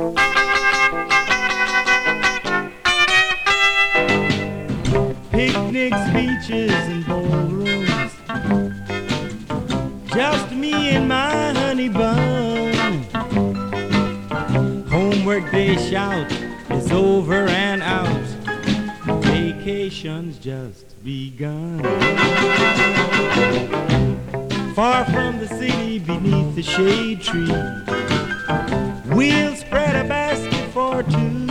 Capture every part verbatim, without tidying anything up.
Picnics, beaches, and ballrooms, just me and my honey bun. Homework day shout is over and out. Vacation's just begun. Far from the city, beneath the shade tree, we'll spread a basket for two.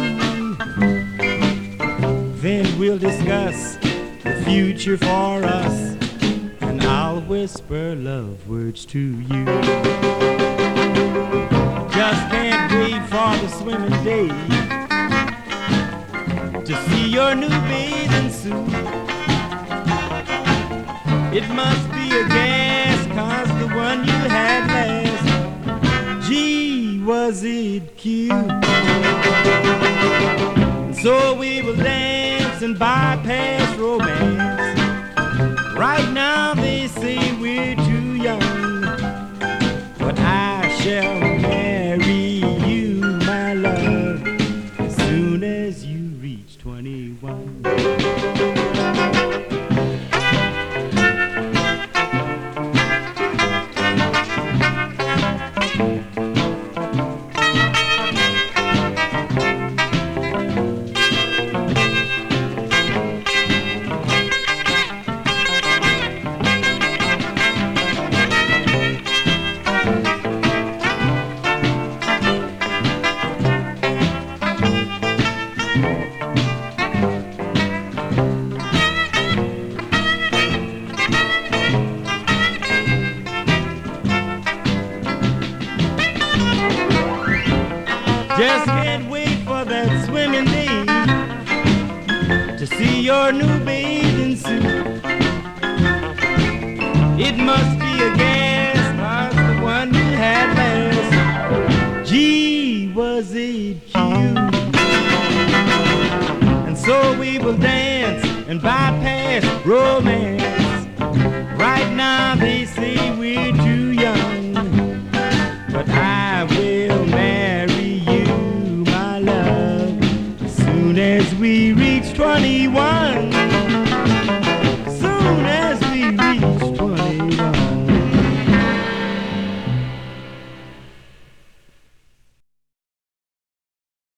Then we'll discuss the future for us, and I'll whisper love words to you. Just can't wait for the swimming day to see your new bathing suit. It must be a gas, 'cause the one you had last, gee, was it cute. So we will dance and bypass romance. Right now they say we're too young, but I shall marry you, my love, as soon as you reach twenty-one. Just can't wait for that swimming day to see your new bathing suit. It must be a gas, 'cause the one you had last, gee, was it cute. And so we will dance and bypass romance. Right now they say we're too young, but I will marry you, my love, as soon as we reach twenty-one.